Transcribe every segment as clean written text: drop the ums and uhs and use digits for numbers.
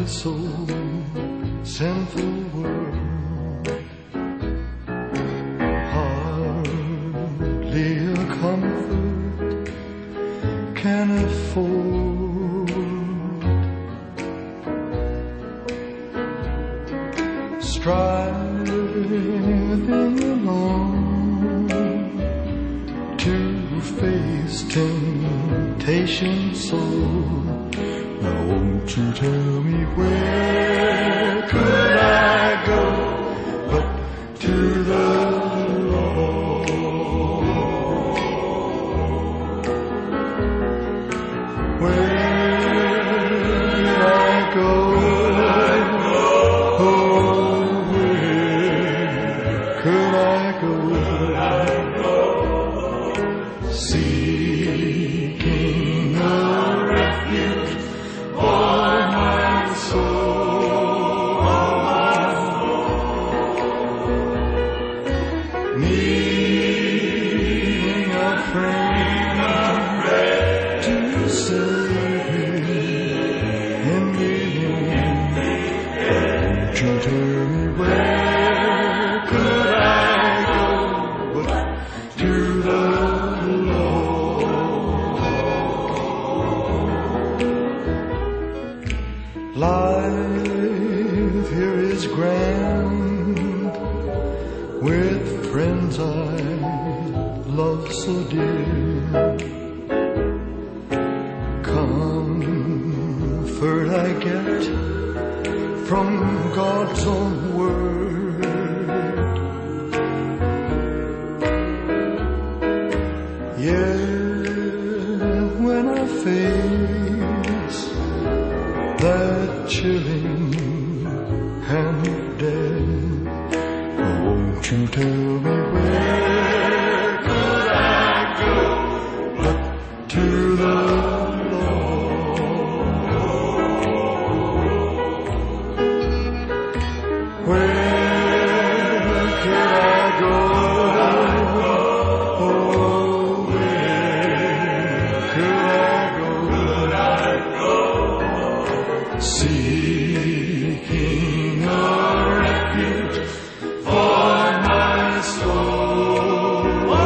so sinful world, hardly a comfort can afford. Striving alone to face temptation so. Now won't you tell me where could I go but to the Lord? Where could I go? Oh, where could I go? Seeking a refuge for my soul, needing a friend to save me in the end. Won't you tell me where could I go but to the life here is grand, with friends I love so dear. Comfort I get from God's own word. Yeah, when I face that chilling hand of death, won't you tell me where could I go but to the Lord? Where could I go? Oh, where could I go? Seeking a refuge for my soul,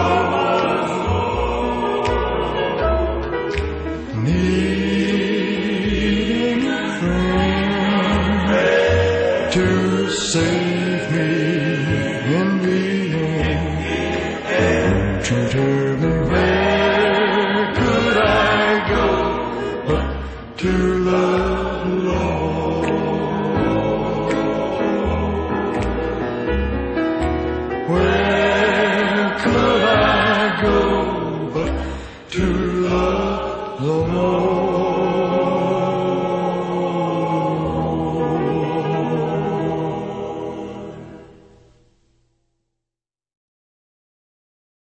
needing a friend to save me in the end. Won't you tell me where could I go but to the Lord? Where could I go but to the Lord?